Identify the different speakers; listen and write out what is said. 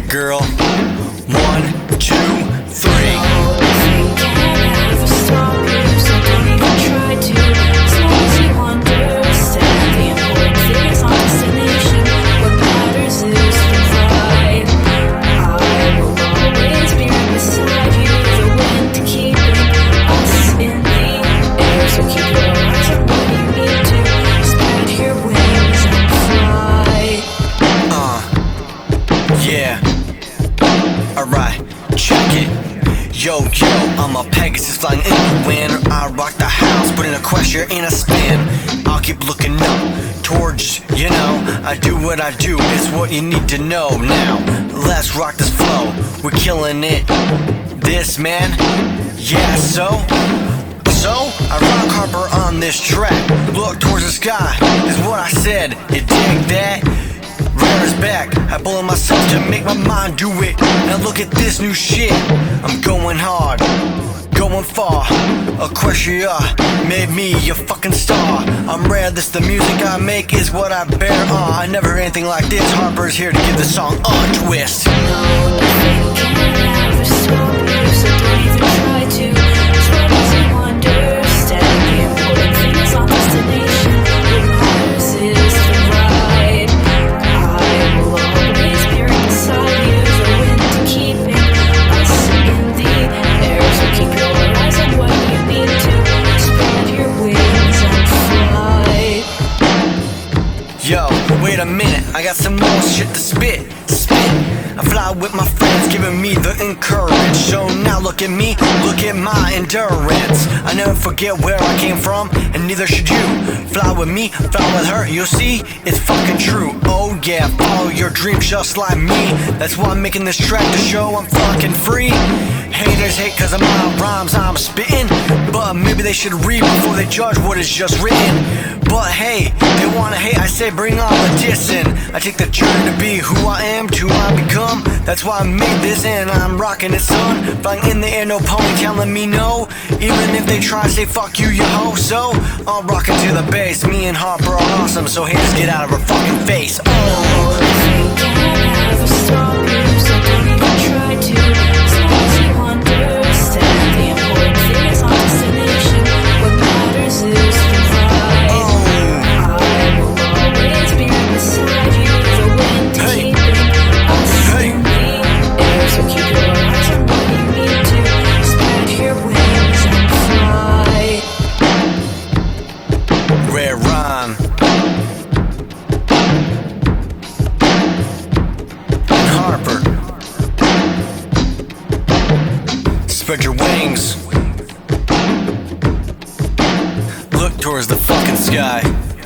Speaker 1: it, girl. 1, 2, 3. Yeah, alright, check it. Yo, I'm a Pegasus flying in the wind. I rock the house, put in a crash, you're in a spin. I'll keep looking up towards, I do what I do, it's what you need to know. Now, let's rock this flow, we're killing it. This man, yeah, so I rock Harper on this track. Look towards the sky, is what I said, you dig that? Rare is back, I bullet myself to make my mind do it. Now look at this new shit, I'm going hard, going far. Aquatia made me a fucking star. I'm rare, this the music I make is what I bear. I never heard anything like this. Harper's here to give the song a twist.
Speaker 2: No, nothing can ever stop you, so don't even try to. Try to understand the important things on destination. What matters is the ride. I will always be right beside you, the wind keeping us in the air. So keep your eyes on what you need to. Spread your wings and fly.
Speaker 1: Yo, wait a minute, I got some more shit to spit. I fly with my friends, giving me the encourage. So now look at me, look at my endurance. I never forget where I came from, and neither should you. Fly with me, fly with her, you'll see, it's fucking true. Oh yeah, follow your dreams just like me. That's why I'm making this track to show I'm fucking free. Haters hate cause of my rhymes I'm spitting, but maybe they should read before they judge what is just written. But hey, they wanna hate, I say bring on the dissing. I take the journey to be who I am, to who I become. That's why I made this and I'm rocking it, son. Flying in the air, no pony telling me no. Even if they try to say fuck you, you hoe. So, I'm rocking to the bass. Me and Harper are awesome, so haters get out of her fucking face.
Speaker 2: Oh, nothing can ever stop you, so don't even try to. As long as you understand the important things on destination. What matters is the ride. I will always be right beside you, the wind keeping us in the air. So keep your eyes on what you need to. Spread your wings and fly.
Speaker 1: Rare rhyme. And Harper. Spread your wings. Look towards the fucking sky.